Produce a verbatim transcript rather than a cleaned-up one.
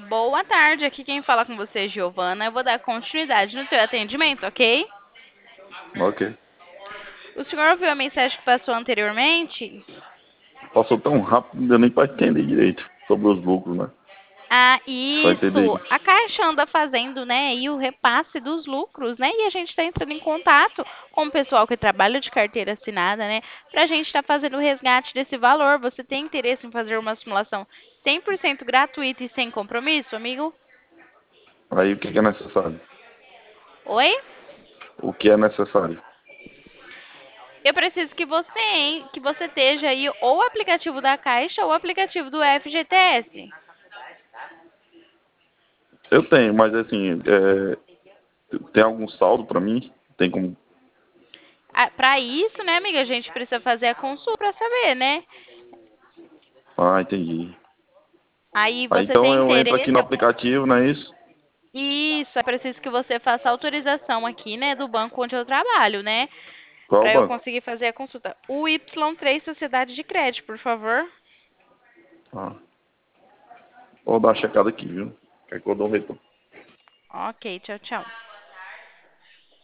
Boa tarde, aqui quem fala com você é Giovana. Eu vou dar continuidade no teu atendimento, ok? Ok. O senhor ouviu a mensagem que passou anteriormente? Passou tão rápido, deu nem pra entender direito sobre os lucros, né? Ah, Só entendi. isso. A Caixa anda fazendo, né, e o repasse dos lucros, né? E a gente está entrando em contato com o pessoal que trabalha de carteira assinada, né? Para a gente estar fazendo o resgate desse valor. Você tem interesse em fazer uma simulação cem por cento gratuita e sem compromisso, amigo? Aí o que que é necessário? Oi? O que é necessário? Eu preciso que você, hein, que você esteja aí ou o aplicativo da Caixa ou o aplicativo do F G T S. Eu tenho, mas assim, é, tem algum saldo pra mim? Tem como. Para isso, né, amiga, a gente precisa fazer a consulta para saber, né? Ah, entendi. Aí Aí você então tem eu entro aqui interesse? no aplicativo, não é isso? Isso, é preciso que você faça autorização aqui, né, do banco onde eu trabalho, né, Qual para eu banco? conseguir fazer a consulta. O Y três Sociedade de Crédito, por favor. Ah, vou dar uma checada aqui, viu? Quer que eu dou um retorno? Ok, tchau, tchau.